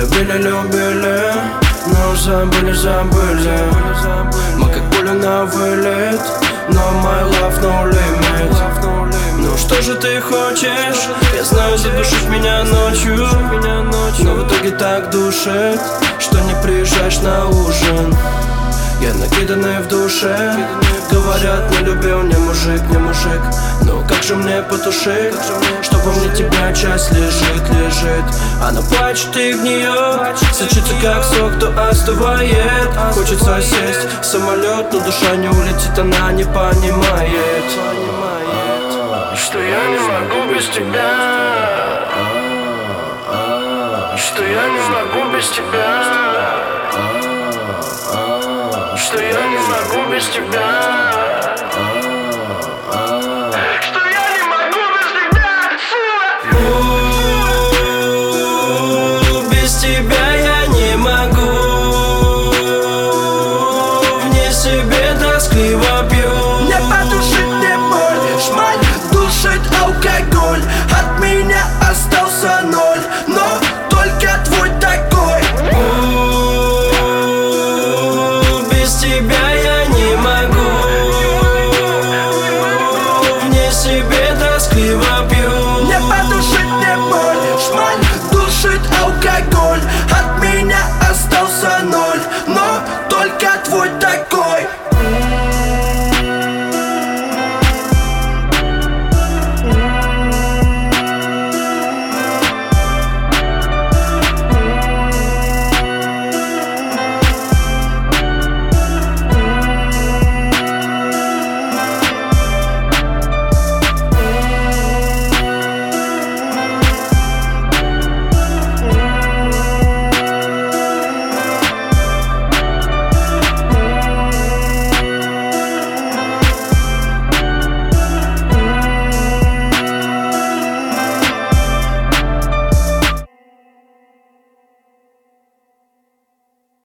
Любили, но забыли. Мы как пуля на вылет, но my love no limit. Ну что же ты хочешь? Я знаю, задушишь меня ночью, но в итоге так душит, что не приезжаешь на ужин. Я накиданный в душе. Говорят, не любил, не мужик. Ну как же мне потушить, чтобы мне тебя часть лежит. Она плачет и в нее сочится как сок, то остывает. Хочется сесть в самолет, но душа не улетит, она не понимает, что я не могу без тебя, что я не могу без тебя, что я не могу без тебя.